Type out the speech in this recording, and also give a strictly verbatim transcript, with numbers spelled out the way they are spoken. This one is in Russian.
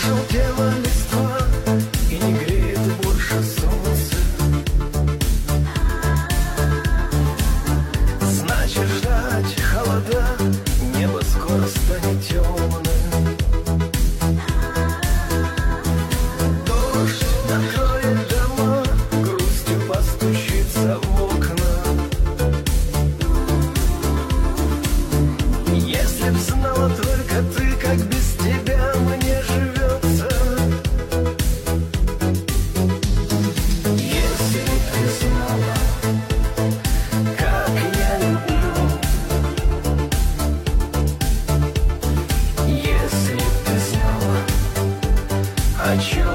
пожелтела листва, и не греет больше солнце. Значит, ждать холода, небо скоро станет темным. Дождь накроет дома, грустью постучится в окна. Если б знала только ты, как без тебя мне живется. Если б ты знала, как я люблю. Если б ты знала, о чем